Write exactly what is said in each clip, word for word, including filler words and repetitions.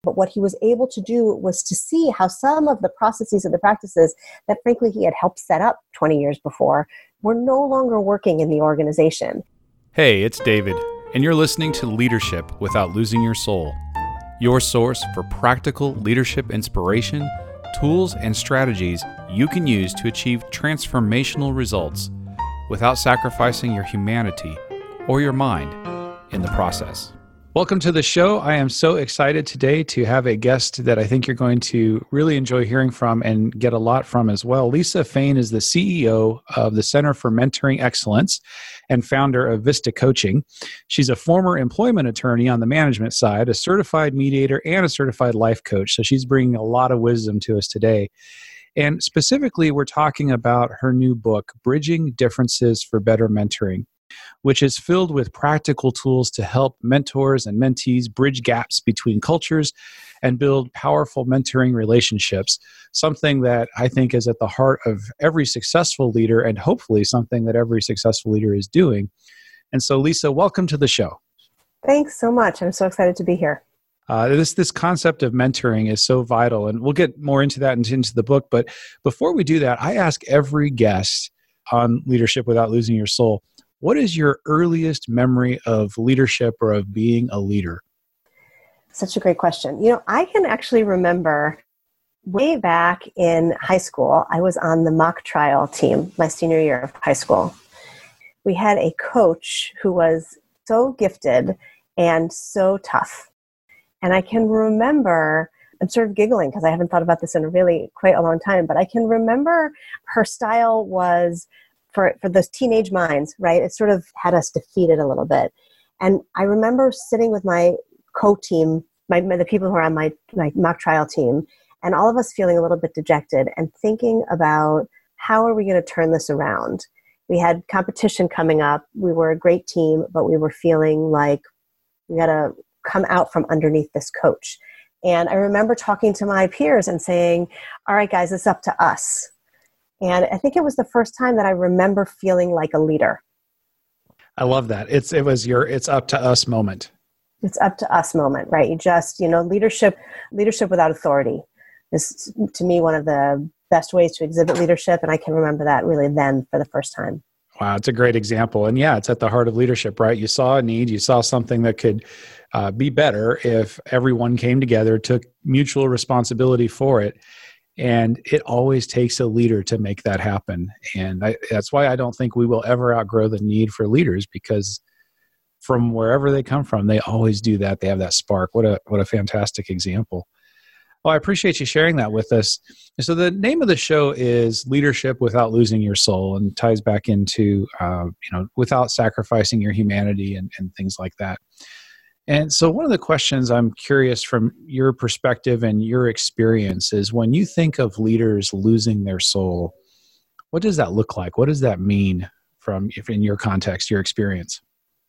But what he was able to do was to see how some of the processes and the practices that frankly he had helped set up twenty years before were no longer working in the organization. Hey, it's David, and you're listening to Leadership Without Losing Your Soul, your source for practical leadership inspiration, tools, and strategies you can use to achieve transformational results without sacrificing your humanity or your mind in the process. Welcome to the show. I am so excited today to have a guest that I think you're going to really enjoy hearing from and get a lot from as well. Lisa Fain is the C E O of the Center for Mentoring Excellence and founder of Vista Coaching. She's a former employment attorney on the management side, a certified mediator, and a certified life coach. So she's bringing a lot of wisdom to us today. And specifically, we're talking about her new book, Bridging Differences for Better Mentoring, which is filled with practical tools to help mentors and mentees bridge gaps between cultures and build powerful mentoring relationships, something that I think is at the heart of every successful leader and hopefully something that every successful leader is doing. And so, Lisa, welcome to the show. Thanks so much. I'm so excited to be here. Uh, this this concept of mentoring is so vital, and we'll get more into that into, into the book. But before we do that, I ask every guest on Leadership Without Losing Your Soul, what is your earliest memory of leadership or of being a leader? Such a great question. You know, I can actually remember way back in high school, I was on the mock trial team my senior year of high school. We had a coach who was so gifted and so tough. And I can remember, I'm sort of giggling because I haven't thought about this in a really quite a long time, but I can remember her style was For, for those teenage minds, right? It sort of had us defeated a little bit. And I remember sitting with my co-team, my, the people who are on my, my mock trial team, and all of us feeling a little bit dejected and thinking about how are we going to turn this around? We had competition coming up. We were a great team, but we were feeling like we got to come out from underneath this coach. And I remember talking to my peers and saying, all right, guys, it's up to us. And I think it was the first time that I remember feeling like a leader. I love that. It's it was your it's up to us moment. It's up to us moment, right? You just, you know, leadership leadership without authority is to me one of the best ways to exhibit leadership. And I can remember that really then for the first time. Wow, it's a great example. And yeah, it's at the heart of leadership, right? You saw a need, you saw something that could uh, be better if everyone came together, took mutual responsibility for it. And it always takes a leader to make that happen. And I, that's why I don't think we will ever outgrow the need for leaders, because from wherever they come from, they always do that. They have that spark. What a what a fantastic example. Well, I appreciate you sharing that with us. So the name of the show is Leadership Without Losing Your Soul, and ties back into, uh, you know, without sacrificing your humanity and, and things like that. And so one of the questions I'm curious from your perspective and your experience is, when you think of leaders losing their soul, what does that look like? What does that mean from, if in your context, your experience?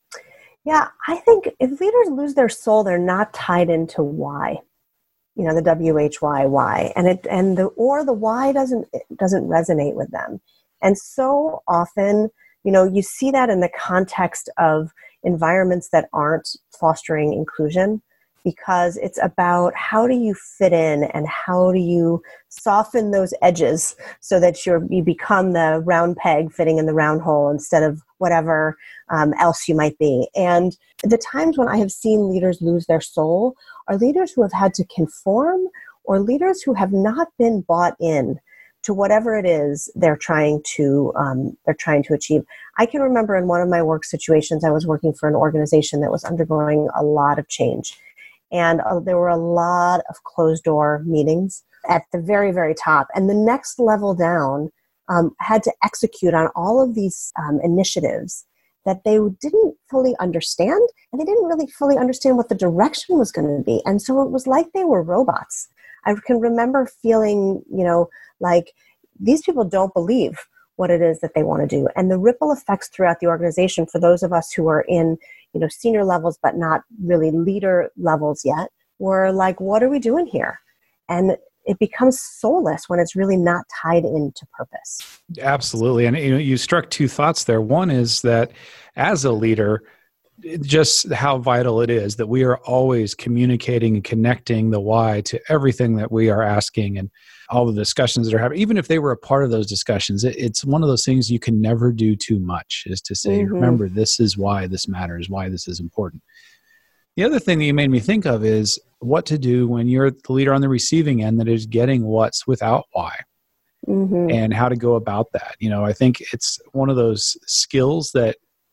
Yeah, I think if leaders lose their soul, they're not tied into why, you know, the W H Y, why, and it, and the, or the why doesn't, doesn't resonate with them. And so often, you know, you see that in the context of environments that aren't fostering inclusion, because it's about how do you fit in and how do you soften those edges so that you're, you become the round peg fitting in the round hole instead of whatever um, else you might be. And the times when I have seen leaders lose their soul are leaders who have had to conform, or leaders who have not been bought in to whatever it is they're trying to um, they're trying to achieve. I can remember in one of my work situations, I was working for an organization that was undergoing a lot of change, and uh, there were a lot of closed door meetings at the very, very top, and the next level down um, had to execute on all of these um, initiatives that they didn't fully understand, and they didn't really fully understand what the direction was going to be, and so it was like they were robots. I can remember feeling, you know, like these people don't believe what it is that they want to do. And the ripple effects throughout the organization for those of us who are in, you know, senior levels, but not really leader levels yet, were like, what are we doing here? And it becomes soulless when it's really not tied into purpose. Absolutely. And you know, you struck two thoughts there. One is that as a leader, just how vital it is that we are always communicating and connecting the why to everything that we are asking and all the discussions that are happening. Even if they were a part of those discussions, it, it's one of those things you can never do too much, is to say, mm-hmm. remember, this is why this matters, why this is important. The other thing that you made me think of is what to do when you're the leader on the receiving end that is getting what's without why. Mm-hmm. And how to go about that. You know, I think it's one of those skills that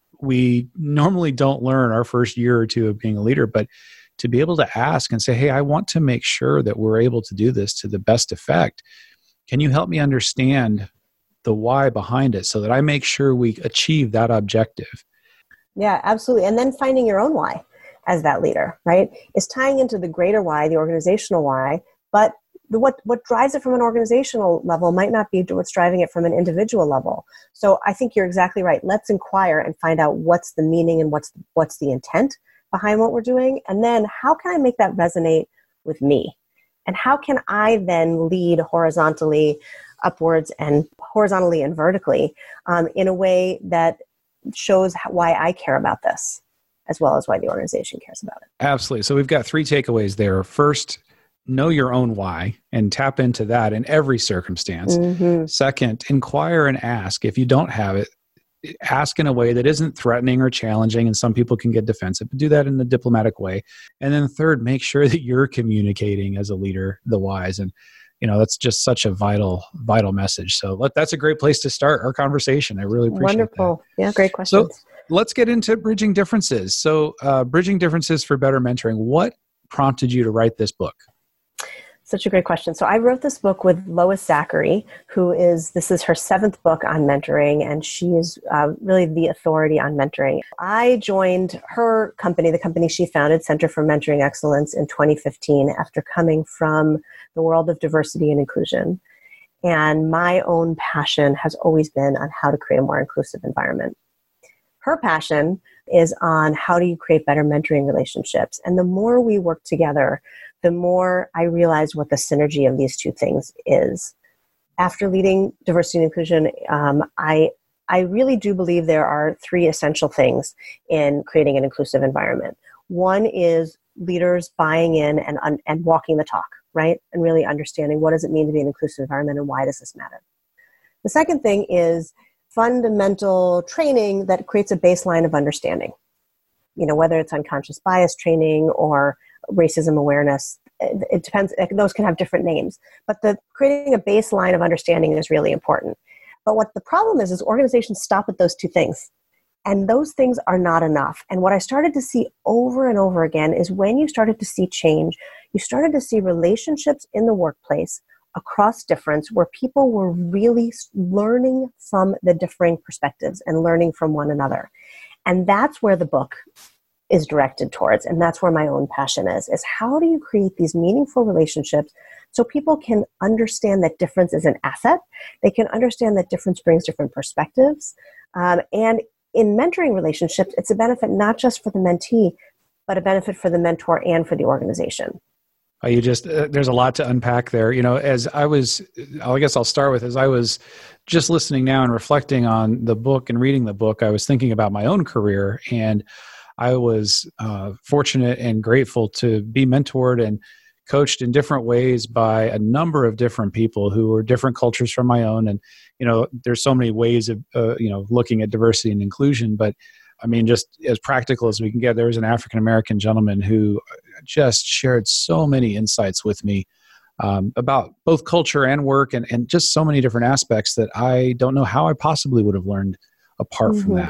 we normally don't learn our first year or two of being a leader, but to be able to ask and say, hey, I want to make sure that we're able to do this to the best effect. Can you help me understand the why behind it so that I make sure we achieve that objective? Yeah, absolutely. And then finding your own why as that leader, right? Is tying into the greater why, the organizational why, but The, what, what drives it from an organizational level might not be what's driving it from an individual level. So I think you're exactly right. Let's inquire and find out what's the meaning and what's, what's the intent behind what we're doing. And then how can I make that resonate with me? And how can I then lead horizontally, upwards, and horizontally and vertically um, in a way that shows how, why I care about this, as well as why the organization cares about it. Absolutely. So we've got three takeaways there. First, know your own why and tap into that in every circumstance. Mm-hmm. Second, inquire and ask. If you don't have it, ask in a way that isn't threatening or challenging, and some people can get defensive, but do that in a diplomatic way. And then third, make sure that you're communicating as a leader the whys. And, you know, that's just such a vital, vital message. So let, that's a great place to start our conversation. I really appreciate Wonderful. that. Yeah, great questions. So let's get into bridging differences. So uh, bridging differences for better mentoring. What prompted you to write this book? Such a great question. So I wrote this book with Lois Zachary, who is, this is her seventh book on mentoring, and she is uh, really the authority on mentoring. I joined her company, the company she founded, Center for Mentoring Excellence, in twenty fifteen after coming from the world of diversity and inclusion. And my own passion has always been on how to create a more inclusive environment. Her passion is on how do you create better mentoring relationships. And the more we work together, the more I realized what the synergy of these two things is. After leading diversity and inclusion, um, I I really do believe there are three essential things in creating an inclusive environment. One is leaders buying in and, and walking the talk, right? And really understanding what does it mean to be an inclusive environment and why does this matter. The second thing is fundamental training that creates a baseline of understanding. You know, whether it's unconscious bias training or racism awareness, it, it depends. Those can have different names, but the creating a baseline of understanding is really important. But what the problem is, is organizations stop at those two things, and those things are not enough. And what I started to see over and over again is when you started to see change, you started to see relationships in the workplace across difference where people were really learning from the differing perspectives and learning from one another. And that's where the book is directed towards. And that's where my own passion is, is how do you create these meaningful relationships so people can understand that difference is an asset. They can understand that difference brings different perspectives. Um, and in mentoring relationships, it's a benefit not just for the mentee, but a benefit for the mentor and for the organization. Oh, you just, uh, there's a lot to unpack there. You know, as I was, I guess I'll start with, as I was just listening now and reflecting on the book and reading the book, I was thinking about my own career, and I was uh, fortunate and grateful to be mentored and coached in different ways by a number of different people who were different cultures from my own. And, you know, there's so many ways of, uh, you know, looking at diversity and inclusion, but I mean, just as practical as we can get, there was an African-American gentleman who just shared so many insights with me um, about both culture and work and, and just so many different aspects that I don't know how I possibly would have learned apart mm-hmm. from that.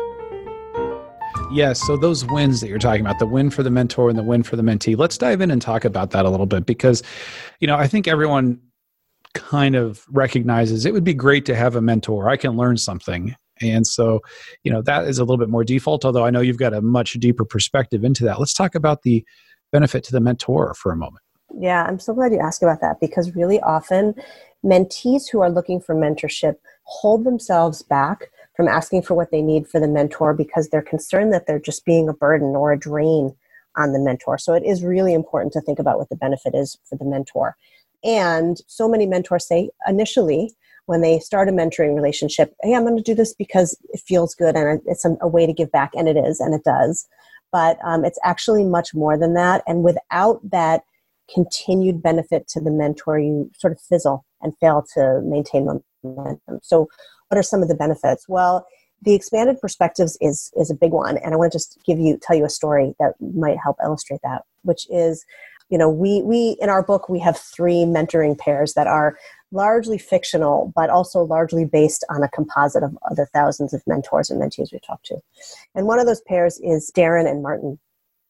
Yes, so those wins that you're talking about, the win for the mentor and the win for the mentee, let's dive in and talk about that a little bit because, you know, I think everyone kind of recognizes it would be great to have a mentor. I can learn something. And so, you know, that is a little bit more default, although I know you've got a much deeper perspective into that. Let's talk about the benefit to the mentor for a moment. Yeah, I'm so glad you asked about that because really often mentees who are looking for mentorship hold themselves back from asking for what they need for the mentor because they're concerned that they're just being a burden or a drain on the mentor. So it is really important to think about what the benefit is for the mentor. And so many mentors say initially, when they start a mentoring relationship, hey, I'm going to do this because it feels good and it's a, a way to give back, and it is, and it does. But um, it's actually much more than that. And without that continued benefit to the mentor, you sort of fizzle and fail to maintain momentum. So what are some of the benefits? Well, the expanded perspectives is is a big one. And I want to just give you, tell you a story that might help illustrate that, which is, you know, we, we in our book, we have three mentoring pairs that are largely fictional, but also largely based on a composite of other thousands of mentors and mentees we talked to. And one of those pairs is Darren and Martin.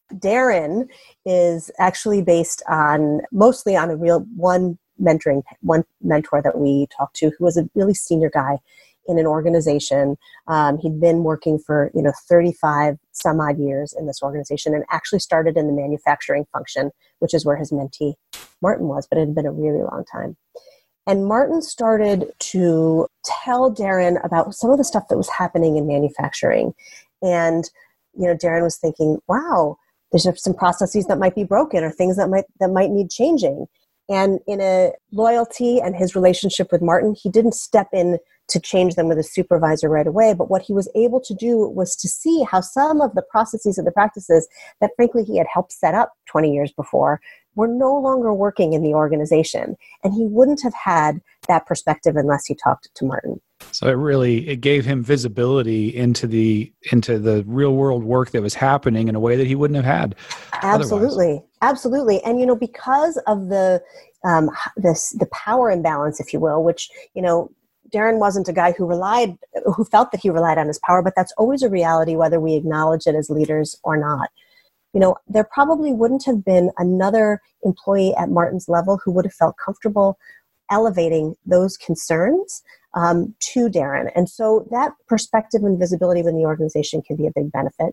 Darren is actually based on, mostly on a real one mentoring, one mentor that we talked to who was a really senior guy in an organization. Um, he'd been working for, you know, thirty-five some odd years in this organization and actually started in the manufacturing function, which is where his mentee Martin was, but it had been a really long time. And Martin started to tell Darren about some of the stuff that was happening in manufacturing. And, you know, Darren was thinking, wow, there's some processes that might be broken or things that might that might need changing. And in a loyalty and his relationship with Martin, he didn't step in to change them with a supervisor right away. But what he was able to do was to see how some of the processes and the practices that, frankly, he had helped set up twenty years before were no longer working in the organization. And he wouldn't have had that perspective unless he talked to Martin. So it really, it gave him visibility into the into the real world work that was happening in a way that he wouldn't have had Absolutely. otherwise. Absolutely. And, you know, because of the, um, this, the power imbalance, if you will, which, you know, Darren wasn't a guy who relied, who felt that he relied on his power, but that's always a reality, whether we acknowledge it as leaders or not. You know, there probably wouldn't have been another employee at Martin's level who would have felt comfortable elevating those concerns um, to Darren. And so that perspective and visibility within the organization can be a big benefit.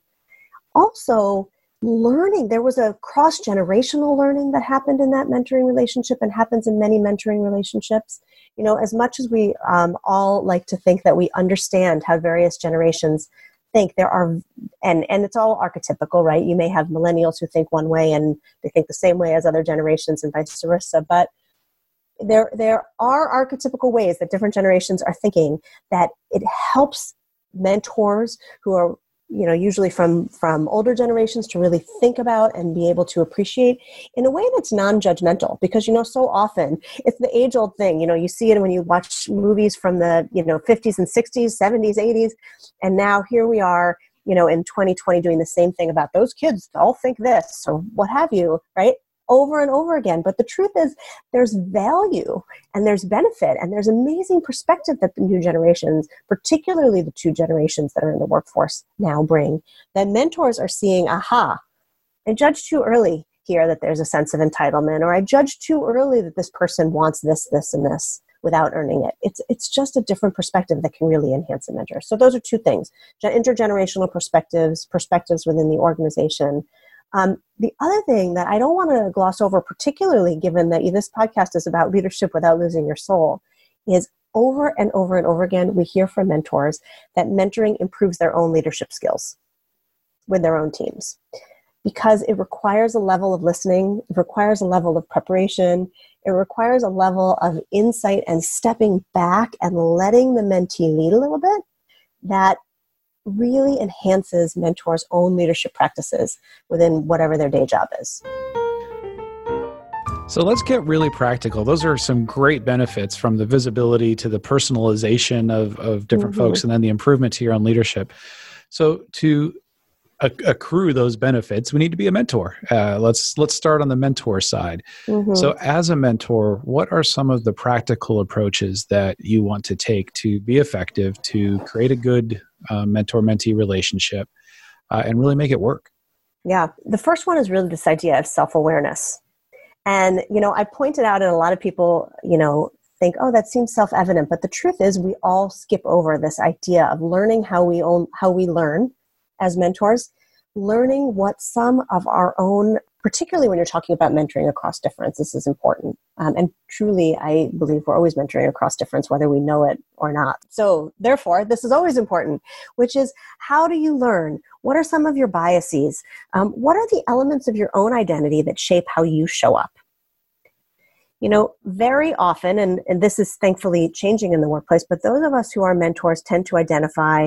Also, learning, there was a cross-generational learning that happened in that mentoring relationship and happens in many mentoring relationships. You know, as much as we um, all like to think that we understand how various generations think, there are, and, and it's all archetypical, right? You may have millennials who think one way and they think the same way as other generations and vice versa, but there, there are archetypical ways that different generations are thinking that it helps mentors who are, you know, usually from, from older generations to really think about and be able to appreciate in a way that's non-judgmental. Because, you know, so often it's the age-old thing, you know, you see it when you watch movies from the, you know, fifties and sixties, seventies, eighties. And now here we are, you know, in twenty twenty doing the same thing about those kids all think this or what have you, right? Over and over again. But the truth is there's value and there's benefit and there's amazing perspective that the new generations, particularly the two generations that are in the workforce now, bring, that mentors are seeing, aha, I judged too early here that there's a sense of entitlement, or I judged too early that this person wants this, this, and this without earning it. It's it's just a different perspective that can really enhance a mentor. So those are two things, intergenerational perspectives, perspectives within the organization. Um, the other thing that I don't want to gloss over, particularly given that this podcast is about leadership without losing your soul, is over and over and over again, we hear from mentors that mentoring improves their own leadership skills with their own teams, because it requires a level of listening, it requires a level of preparation, it requires a level of insight and stepping back and letting the mentee lead a little bit that really enhances mentors' own leadership practices within whatever their day job is. So let's get really practical. Those are some great benefits, from the visibility to the personalization of, of different mm-hmm. folks, and then the improvement to your own leadership. So to acc- accrue those benefits, we need to be a mentor. Uh, let's let's start on the mentor side. Mm-hmm. So as a mentor, what are some of the practical approaches that you want to take to be effective, to create a good uh, mentor-mentee relationship uh, and really make it work? Yeah. The first one is really this idea of self-awareness. And, you know, I pointed out, and a lot of people, you know, think, oh, that seems self-evident. But the truth is we all skip over this idea of learning how we own, how we learn as mentors, learning what some of our own, particularly when you're talking about mentoring across difference, this is important. Um, and truly, I believe we're always mentoring across difference, whether we know it or not. So therefore, this is always important, which is, how do you learn? What are some of your biases? Um, what are the elements of your own identity that shape how you show up? You know, very often, and, and this is thankfully changing in the workplace, but those of us who are mentors tend to identify,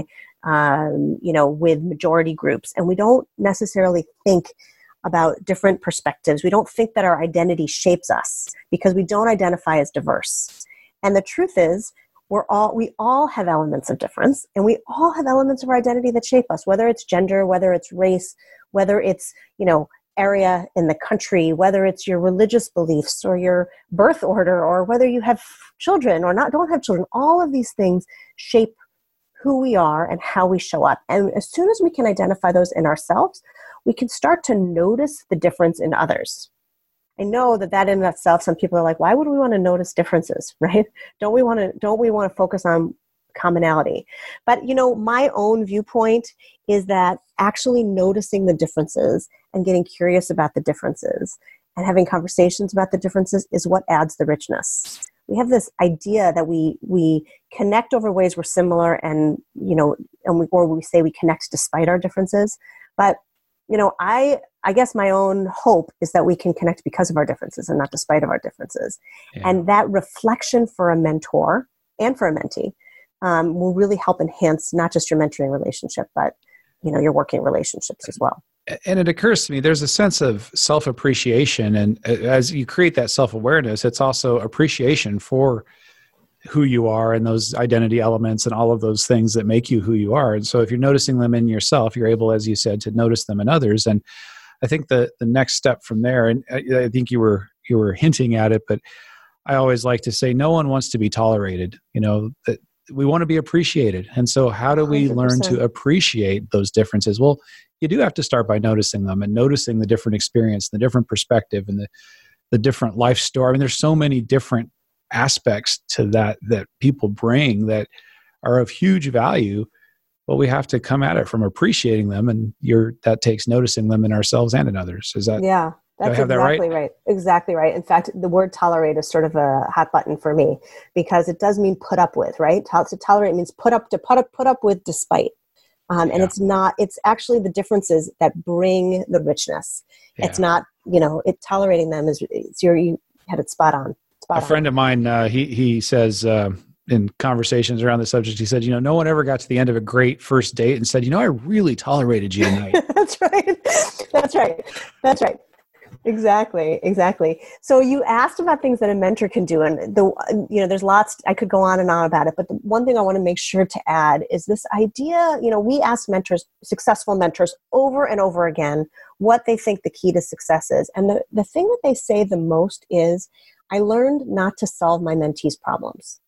um, you know, with majority groups, and we don't necessarily think about different perspectives. We don't think that our identity shapes us because we don't identify as diverse. And the truth is, we're all we all have elements of difference, and we all have elements of our identity that shape us, whether it's gender, whether it's race, whether it's, you know, area in the country, whether it's your religious beliefs or your birth order, or whether you have children or not don't have children. All of these things shape who we are and how we show up. And as soon as we can identify those in ourselves, we can start to notice the difference in others. I know that that in itself, some people are like, why would we want to notice differences, right? Don't we want to, don't we want to focus on commonality? But, you know, my own viewpoint is that actually noticing the differences and getting curious about the differences and having conversations about the differences is what adds the richness. We have this idea that we we connect over ways we're similar, and, you know, and we, or we say we connect despite our differences. But, you know, I I guess my own hope is that we can connect because of our differences and not despite of our differences. Yeah. And that reflection for a mentor and for a mentee um, will really help enhance not just your mentoring relationship, but, you know, your working relationships as well. And it occurs to me, there's a sense of self-appreciation. And as you create that self-awareness, it's also appreciation for who you are and those identity elements and all of those things that make you who you are. And so if you're noticing them in yourself, you're able, as you said, to notice them in others. And I think the the next step from there, and I think you were you were hinting at it, but I always like to say no one wants to be tolerated. You know, that we want to be appreciated. And so how do we one hundred percent learn to appreciate those differences? Well, you do have to start by noticing them and noticing the different experience, the different perspective, and the, the different life story. I mean, there's so many different aspects to that that people bring that are of huge value, but we have to come at it from appreciating them, and you're, that takes noticing them in ourselves and in others. Is that, yeah, that's exactly that right? right? Exactly right. In fact, the word tolerate is sort of a hot button for me because it does mean put up with, right? To tolerate means put up to put up, put up with despite. Um, and yeah. it's not, it's actually the differences that bring the richness. Yeah. It's not, you know, it tolerating them is, it's your, you had it spot on. Spot a on. Friend of mine, uh, he, he says, uh, in conversations around the subject, he said, you know, no one ever got to the end of a great first date and said, you know, I really tolerated you tonight. That's right. That's right. That's right. Exactly. Exactly. So you asked about things that a mentor can do. And the, you know, there's lots, I could go on and on about it, but the one thing I want to make sure to add is this idea, you know, we ask mentors, successful mentors over and over again, what they think the key to success is. And the, the thing that they say the most is, I learned not to solve my mentee's problems.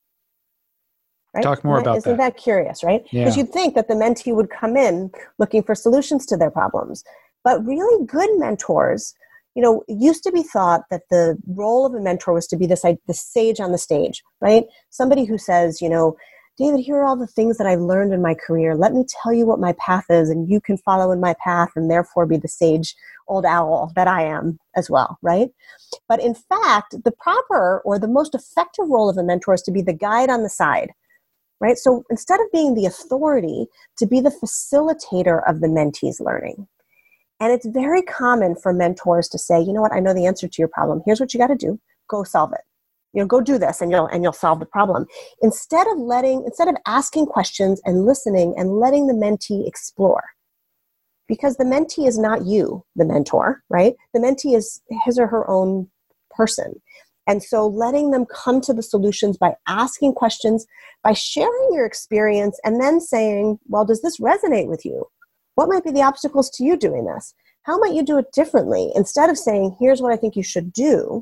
Right? Talk more isn't that, about isn't that. Isn't that curious, right? Because Yeah. you'd think that the mentee would come in looking for solutions to their problems. But really good mentors, you know, it used to be thought that the role of a mentor was to be this, the sage on the stage, right? Somebody who says, you know, David, here are all the things that I've learned in my career. Let me tell you what my path is, and you can follow in my path and therefore be the sage old owl that I am as well, right? But in fact, the proper or the most effective role of a mentor is to be the guide on the side. Right? So instead of being the authority, to be the facilitator of the mentee's learning. And it's very common for mentors to say, you know what, I know the answer to your problem. Here's what you got to do. Go solve it. You know, go do this and you'll and you'll solve the problem. Instead of letting, instead of asking questions and listening and letting the mentee explore. Because the mentee is not you, the mentor, right? The mentee is his or her own person. And so letting them come to the solutions by asking questions, by sharing your experience, and then saying, well, does this resonate with you? What might be the obstacles to you doing this? How might you do it differently? Instead of saying, here's what I think you should do,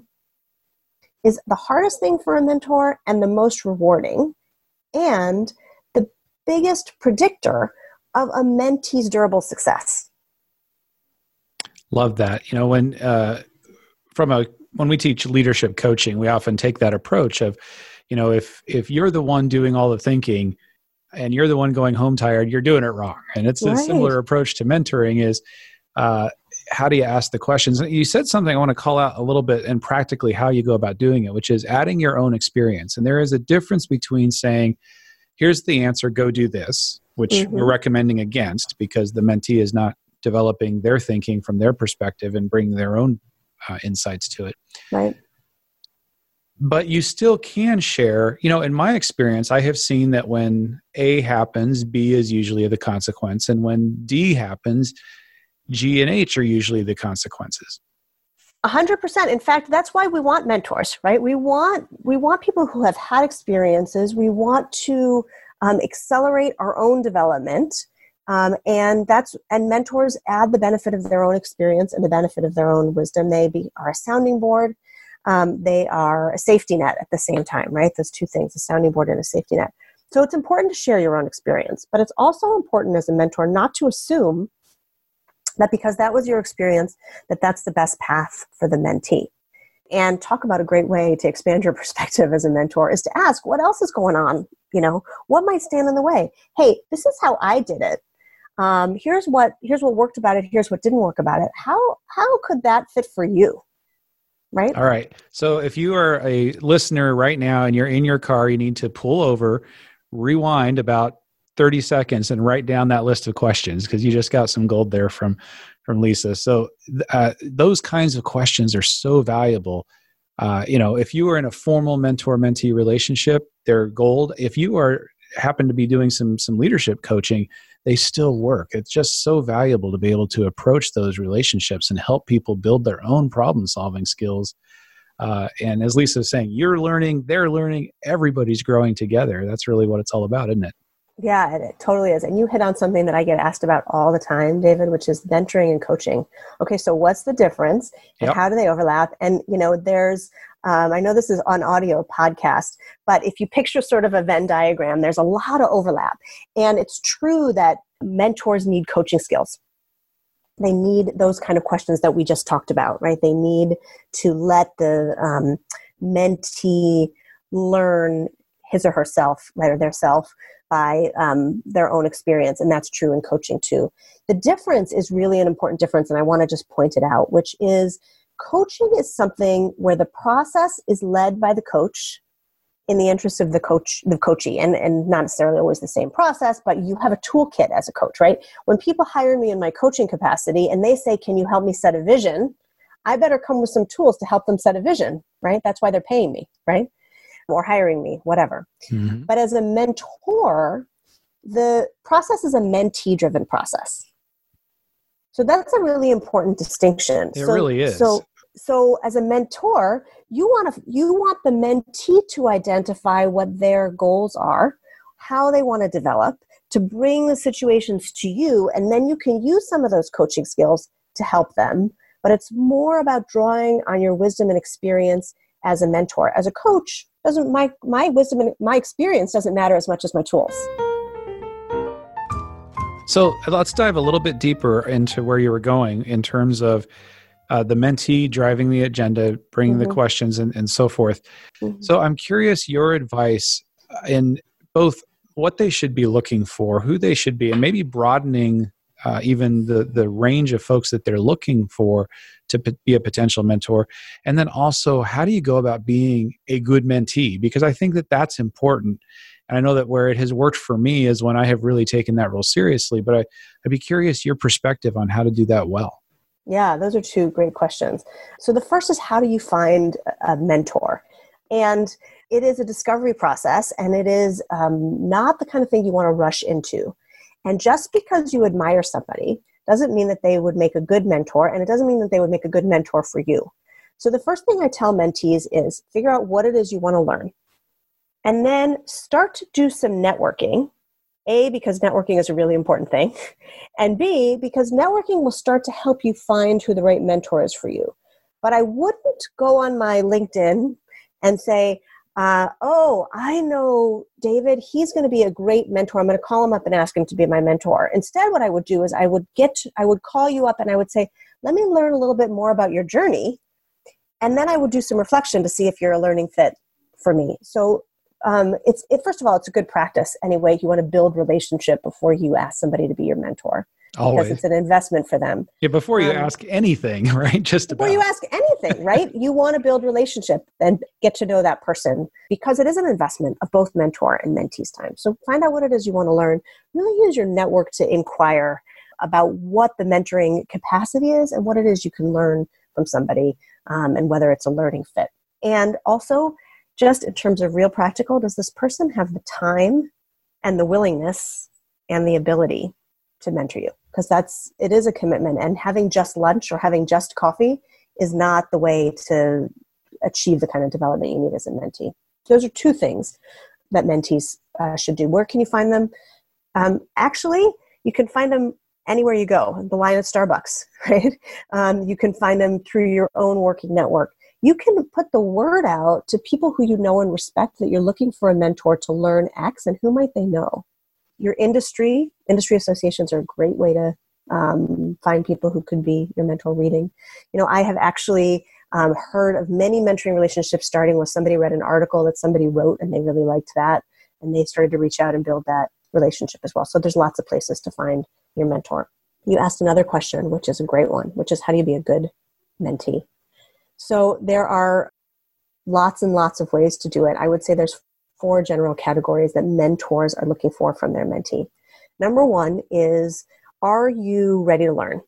is the hardest thing for a mentor and the most rewarding and the biggest predictor of a mentee's durable success. Love that. You know, when uh, from a when we teach leadership coaching, we often take that approach of, you know, if if you're the one doing all the thinking and you're the one going home tired, you're doing it wrong. And it's a right. similar approach to mentoring is, uh, how do you ask the questions? You said something I want to call out a little bit and practically how you go about doing it, which is adding your own experience. And there is a difference between saying, here's the answer, go do this, which mm-hmm. we're recommending against because the mentee is not developing their thinking from their perspective and bringing their own uh, insights to it. Right. but you still can share. You know, in my experience, I have seen that when A happens, B is usually the consequence. And when D happens, G and H are usually the consequences. A hundred percent. In fact, that's why we want mentors, right? We want, we want people who have had experiences. We want to um, accelerate our own development. Um, and that's, and mentors add the benefit of their own experience and the benefit of their own wisdom. They be, are a sounding board. Um, they are a safety net at the same time, right? Those two things, a sounding board and a safety net. So it's important to share your own experience, but it's also important as a mentor not to assume that because that was your experience, that that's the best path for the mentee. And talk about a great way to expand your perspective as a mentor is to ask, what else is going on? You know, what might stand in the way? Hey, this is how I did it. Um, here's what, here's what worked about it. Here's what didn't work about it. How, how could that fit for you? Right? All right. So if you are a listener right now and you're in your car, you need to pull over, rewind about thirty seconds and write down that list of questions, because you just got some gold there from, from Lisa. So uh, those kinds of questions are so valuable. Uh, you know, if you are in a formal mentor-mentee relationship, they're gold. If you are happen to be doing some some leadership coaching, they still work. It's just so valuable to be able to approach those relationships and help people build their own problem-solving skills. Uh, and as Lisa was saying, you're learning, they're learning, everybody's growing together. That's really what it's all about, isn't it? Yeah, it, it totally is. And you hit on something that I get asked about all the time, David, which is mentoring and coaching. Okay, so what's the difference and Yep. how do they overlap? And, you know, there's, um, I know this is on audio podcast, but if you picture sort of a Venn diagram, there's a lot of overlap. And it's true that mentors need coaching skills. They need those kind of questions that we just talked about, right? They need to let the um, mentee learn his or herself, right, or their self, by um, their own experience. And that's true in coaching too. The difference is really an important difference, and I want to just point it out, which is coaching is something where the process is led by the coach in the interest of the coach, the coachee, and, and not necessarily always the same process, but you have a toolkit as a coach, right? When people hire me in my coaching capacity and they say, can you help me set a vision? I better come with some tools to help them set a vision, right? That's why they're paying me, right? Or hiring me, whatever. Mm-hmm. But as a mentor, the process is a mentee-driven process. So that's a really important distinction. It so, really is. So, so as a mentor, you want to you want the mentee to identify what their goals are, how they want to develop, to bring the situations to you, and then you can use some of those coaching skills to help them. But it's more about drawing on your wisdom and experience as a mentor. As a coach, doesn't my my wisdom and my experience doesn't matter as much as my tools. So let's dive a little bit deeper into where you were going in terms of uh, the mentee driving the agenda, bringing mm-hmm. the questions, and, and so forth. Mm-hmm. So I'm curious your advice in both what they should be looking for, who they should be, and maybe broadening uh, even the the range of folks that they're looking for to p- be a potential mentor. And then also, how do you go about being a good mentee? Because I think that that's important. And I know that where it has worked for me is when I have really taken that role seriously, but I, I'd be curious your perspective on how to do that well. Yeah, those are two great questions. So the first is, how do you find a mentor? And it is a discovery process, and it is um, not the kind of thing you want to rush into. And just because you admire somebody doesn't mean that they would make a good mentor, and it doesn't mean that they would make a good mentor for you. So the first thing I tell mentees is figure out what it is you want to learn. And then start to do some networking. A, because networking is a really important thing. And B, because networking will start to help you find who the right mentor is for you. But I wouldn't go on my LinkedIn and say, uh, oh, I know David, he's going to be a great mentor. I'm going to call him up and ask him to be my mentor. Instead, what I would do is I would get, I would call you up and I would say, let me learn a little bit more about your journey. And then I would do some reflection to see if you're a learning fit for me. So um, it's, it, first of all, it's a good practice anyway. You want to build relationship before you ask somebody to be your mentor. Always. Because it's an investment for them. Yeah, before you um, ask anything, right? Just before about. you ask anything, right? You want to build relationship and get to know that person, because it is an investment of both mentor and mentee's time. So find out what it is you want to learn. Really use your network to inquire about what the mentoring capacity is and what it is you can learn from somebody, um, and whether it's a learning fit. And also just in terms of real practical, does this person have the time and the willingness and the ability to mentor you? Because that's, it is a commitment, and having just lunch or having just coffee is not the way to achieve the kind of development you need as a mentee. Those are two things that mentees uh, should do. Where can you find them? Um, actually, you can find them anywhere you go, the line at Starbucks, right? Um, you can find them through your own working network. You can put the word out to people who you know and respect that you're looking for a mentor to learn X, and who might they know? Your industry, industry associations are a great way to um, find people who could be your mentor reading. You know, I have actually um, heard of many mentoring relationships starting with somebody read an article that somebody wrote and they really liked that, and they started to reach out and build that relationship as well. So there's lots of places to find your mentor. You asked another question, which is a great one, which is how do you be a good mentee? So there are lots and lots of ways to do it. I would say there's four general categories that mentors are looking for from their mentee. Number one is, are you ready to learn?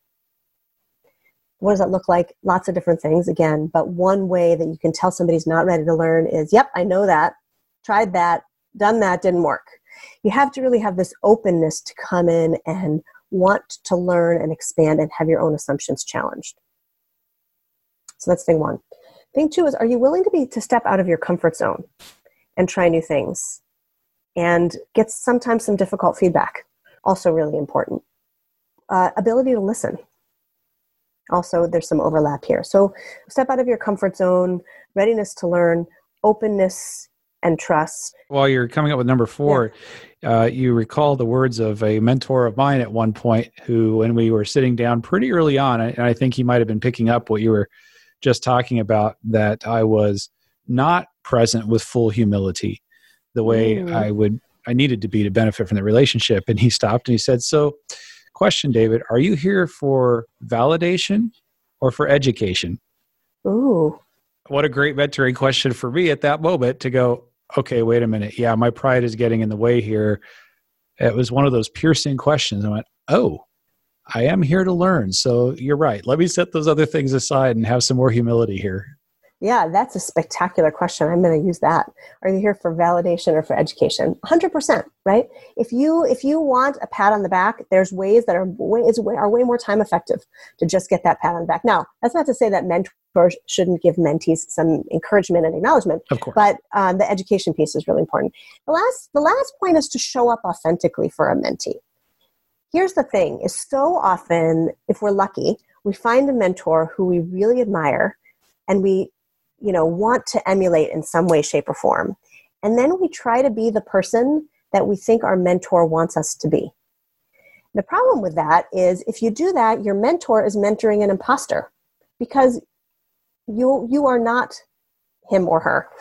What does that look like? Lots of different things, again, but one way that you can tell somebody's not ready to learn is, yep, I know that, tried that, done that, didn't work. You have to really have this openness to come in and want to learn and expand and have your own assumptions challenged. So that's thing one. Thing two is, are you willing to be to step out of your comfort zone and try new things and get sometimes some difficult feedback? Also really important. Uh, ability to listen. Also, there's some overlap here. So step out of your comfort zone, readiness to learn, openness, and trust. While you're coming up with number four, yeah. uh, you recall the words of a mentor of mine at one point who, when we were sitting down pretty early on, and I think he might have been picking up what you were just talking about, that I was not present with full humility the way mm. I would, I needed to be to benefit from the relationship. And he stopped and he said, so question, David, are you here for validation or for education? Ooh. What a great mentoring question for me at that moment to go, okay, wait a minute. Yeah, my pride is getting in the way here. It was one of those piercing questions. I went, oh, I am here to learn. So you're right. Let me set those other things aside and have some more humility here. Yeah, that's a spectacular question. I'm going to use that. Are you here for validation or for education? one hundred percent, right? If you if you want a pat on the back, there's ways that are way, is way, are way more time effective to just get that pat on the back. Now, that's not to say that mentors shouldn't give mentees some encouragement and acknowledgement. Of course. But um, the education piece is really important. The last the last point is to show up authentically for a mentee. Here's the thing, is so often, if we're lucky, we find a mentor who we really admire and we you know, want to emulate in some way, shape, or form. And then we try to be the person that we think our mentor wants us to be. The problem with that is if you do that, your mentor is mentoring an imposter because you you are not him or her,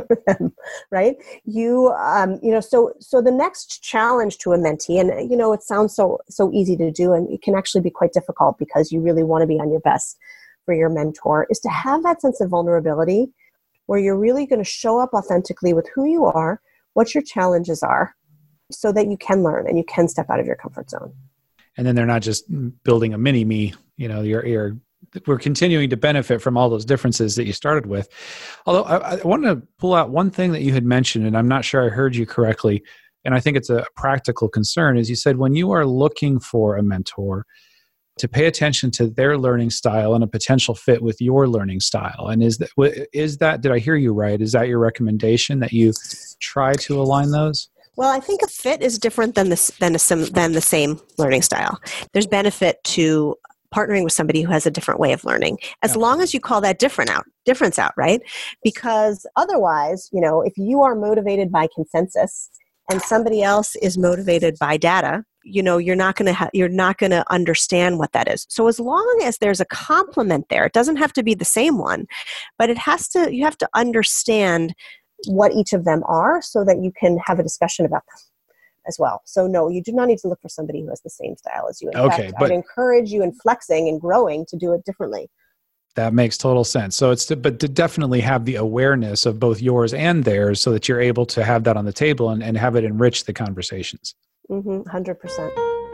right? You um, you know, so so the next challenge to a mentee, and you know, it sounds so so easy to do, and it can actually be quite difficult because you really want to be on your best for your mentor, is to have that sense of vulnerability where you're really going to show up authentically with who you are, what your challenges are, so that you can learn and you can step out of your comfort zone. And then they're not just building a mini me, you know, you're, you're we're continuing to benefit from all those differences that you started with. Although I, I want to pull out one thing that you had mentioned, and I'm not sure I heard you correctly, and I think it's a practical concern, is you said when you are looking for a mentor, to pay attention to their learning style and a potential fit with your learning style. And is that, is that, did I hear you right? Is that your recommendation, that you try to align those? Well, I think a fit is different than the, than, a, than the same learning style. There's benefit to partnering with somebody who has a different way of learning, as yeah. long as you call that different out, difference out, right? Because otherwise, you know, if you are motivated by consensus and somebody else is motivated by data, you know, you're not going to ha- you're not going to understand what that is. So as long as there's a complement there, it doesn't have to be the same one, but it has to. You have to understand what each of them are, so that you can have a discussion about them as well. So no, you do not need to look for somebody who has the same style as you. In okay, fact, but I'd encourage you in flexing and growing to do it differently. That makes total sense. So it's to, but to definitely have the awareness of both yours and theirs, so that you're able to have that on the table and, and have it enrich the conversations. Mm-hmm, one hundred percent.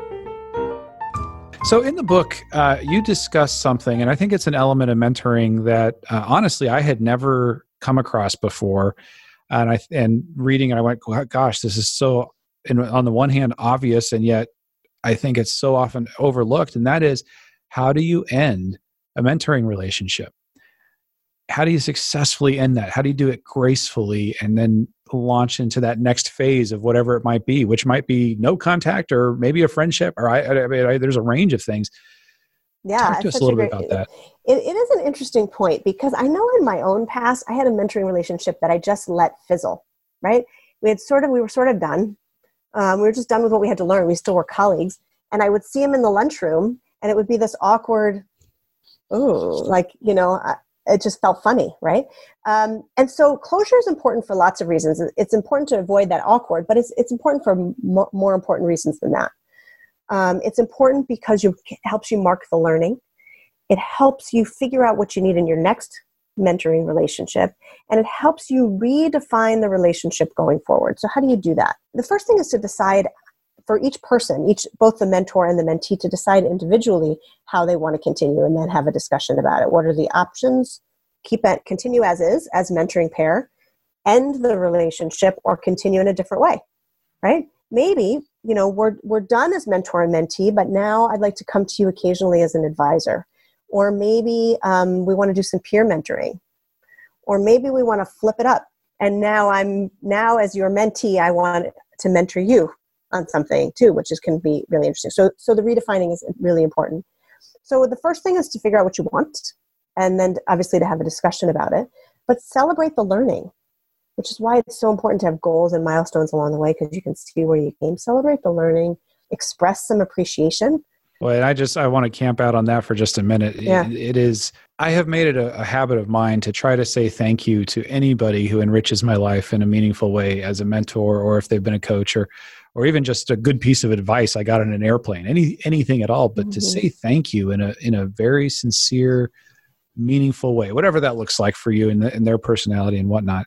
So in the book, uh, you discuss something, and I think it's an element of mentoring that uh, honestly I had never come across before. And I and reading, and I went, gosh, this is so, and on the one hand, obvious, and yet I think it's so often overlooked. And that is, how do you end a mentoring relationship? How do you successfully end that? How do you do it gracefully and then launch into that next phase of whatever it might be, which might be no contact or maybe a friendship, or I, I, I mean, I, there's a range of things. Yeah, Talk to us a little great, bit about that. It, it is an interesting point, because I know in my own past, I had a mentoring relationship that I just let fizzle, right? We had sort of, we were sort of done. Um, we were just done with what we had to learn. We still were colleagues. And I would see him in the lunchroom, and it would be this awkward, oh, like, you know, I, it just felt funny, right? Um, and so closure is important for lots of reasons. It's important to avoid that awkward, but it's it's important for mo- more important reasons than that. Um, it's important because you, it helps you mark the learning. It helps you figure out what you need in your next mentoring relationship, and it helps you redefine the relationship going forward. So how do you do that? The first thing is to decide for each person, each both the mentor and the mentee, to decide individually how they want to continue, and then have a discussion about it. What are the options? Keep it, continue as is, as mentoring pair, end the relationship, or continue in a different way, right? Maybe, you know, we're we're done as mentor and mentee, but now I'd like to come to you occasionally as an advisor. Or maybe um, we want to do some peer mentoring. Or maybe we want to flip it up. And now I'm, now as your mentee, I want to mentor you on something too, which is can be really interesting. So, so the redefining is really important. So the first thing is to figure out what you want, and then obviously to have a discussion about it, but celebrate the learning, which is why it's so important to have goals and milestones along the way, because you can see where you came. Celebrate the learning, express some appreciation. Well, and I just, I want to camp out on that for just a minute. Yeah. It, it is, I have made it a, a habit of mine to try to say thank you to anybody who enriches my life in a meaningful way as a mentor, or if they've been a coach, or, or even just a good piece of advice I got on an airplane, any, anything at all, but mm-hmm. to say thank you in a, in a very sincere, meaningful way, whatever that looks like for you and, the, and their personality and whatnot,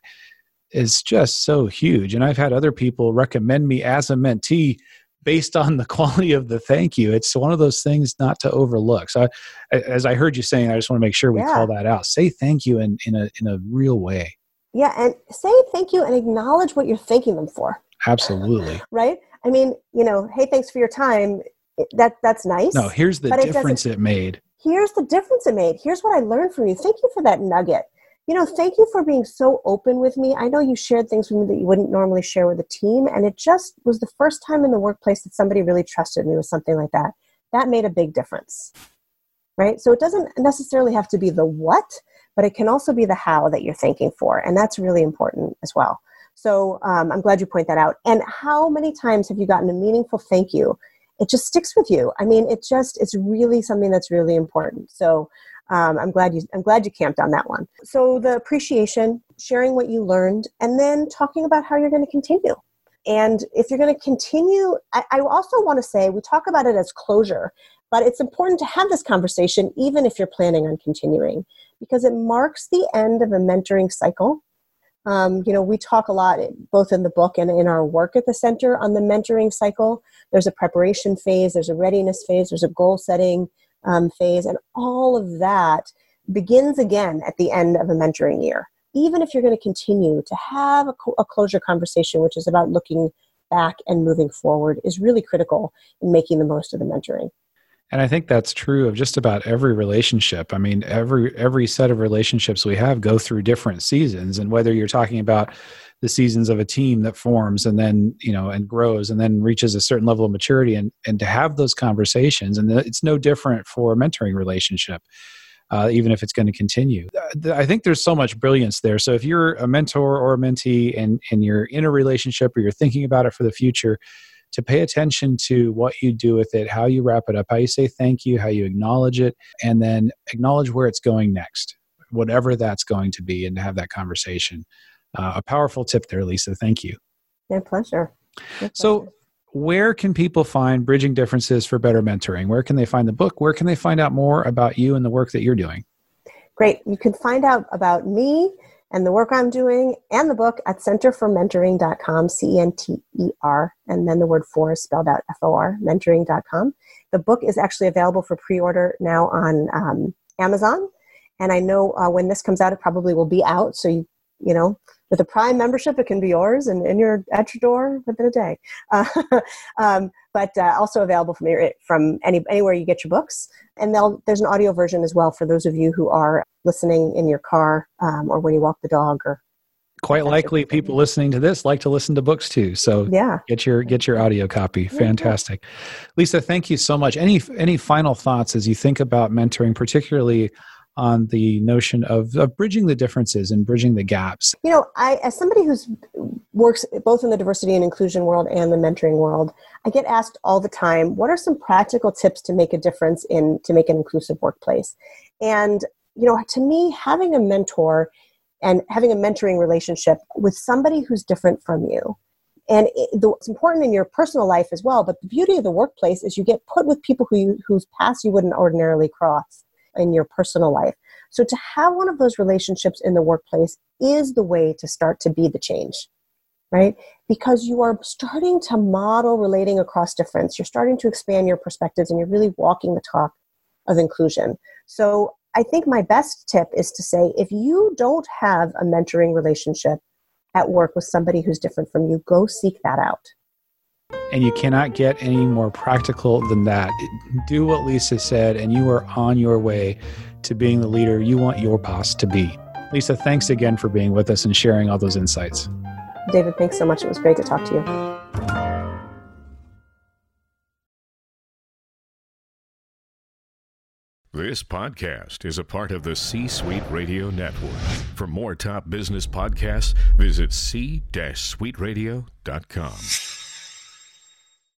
is just so huge. And I've had other people recommend me as a mentee based on the quality of the thank you. It's one of those things not to overlook. So I, as I heard you saying, I just want to make sure we yeah. call that out. Say thank you in, in a in a real way. Yeah, and say thank you and acknowledge what you're thanking them for. Absolutely. Right? I mean, you know, hey, thanks for your time. That That's nice. No, here's the difference it, it made. Here's the difference it made. Here's what I learned from you. Thank you for that nugget. You know, thank you for being so open with me. I know you shared things with me that you wouldn't normally share with a team. And it just was the first time in the workplace that somebody really trusted me with something like that. That made a big difference, right? So it doesn't necessarily have to be the what, but it can also be the how that you're thanking for. And that's really important as well. So um, I'm glad you point that out. And how many times have you gotten a meaningful thank you? It just sticks with you. I mean, it just, it's really something that's really important. So Um, I'm glad you. I'm glad you camped on that one. So the appreciation, sharing what you learned, and then talking about how you're going to continue. And if you're going to continue, I, I also want to say we talk about it as closure, but it's important to have this conversation even if you're planning on continuing, because it marks the end of a mentoring cycle. Um, you know, we talk a lot, both in the book and in our work at the center, on the mentoring cycle. There's a preparation phase, there's a readiness phase, there's a goal setting Um, phase, and all of that begins again at the end of a mentoring year. Even if you're going to continue to have a, co- a closure conversation, which is about looking back and moving forward, is really critical in making the most of the mentoring. And I think that's true of just about every relationship. I mean, every every set of relationships we have go through different seasons, and whether you're talking about the seasons of a team that forms and then, you know, and grows and then reaches a certain level of maturity, and, and to have those conversations. And it's no different for a mentoring relationship, uh, even if it's going to continue. I think there's so much brilliance there. So if you're a mentor or a mentee and, and you're in a relationship or you're thinking about it for the future, to pay attention to what you do with it, how you wrap it up, how you say thank you, how you acknowledge it, and then acknowledge where it's going next, whatever that's going to be, and to have that conversation. Uh, a powerful tip there, Lisa. Thank you. My pleasure. My so pleasure. Where can people find Bridging Differences for Better Mentoring? Where can they find the book? Where can they find out more about you and the work that you're doing? Great. You can find out about me and the work I'm doing and the book at center for mentoring dot com, C E N T E R, and then the word for is spelled out F O R, mentoring dot com. The book is actually available for pre-order now on um, Amazon. And I know uh, when this comes out, it probably will be out. So you you know, with a Prime membership, it can be yours and, and you're at your door within a day. Uh, um, but uh, also available from, your, from any, anywhere you get your books. And there's an audio version as well for those of you who are listening in your car um, or when you walk the dog. Or quite likely people listening to this like to listen to books too. So yeah, get your get your audio copy. Fantastic. Lisa, thank you so much. Any any final thoughts as you think about mentoring, particularly on the notion of, of bridging the differences and bridging the gaps? You know, I, as somebody who's works both in the diversity and inclusion world and the mentoring world, I get asked all the time, what are some practical tips to make a difference in, to make an inclusive workplace? And, you know, to me, having a mentor and having a mentoring relationship with somebody who's different from you, and it, the, it's important in your personal life as well, but the beauty of the workplace is you get put with people who you, whose paths you wouldn't ordinarily cross in your personal life. So to have one of those relationships in the workplace is the way to start to be the change, right? Because you are starting to model relating across difference. You're starting to expand your perspectives and you're really walking the talk of inclusion. So I think my best tip is to say, if you don't have a mentoring relationship at work with somebody who's different from you, go seek that out. And you cannot get any more practical than that. Do what Lisa said, and you are on your way to being the leader you want your boss to be. Lisa, thanks again for being with us and sharing all those insights. David, thanks so much. It was great to talk to you. This podcast is a part of the C-Suite Radio Network. For more top business podcasts, visit c suite radio dot com.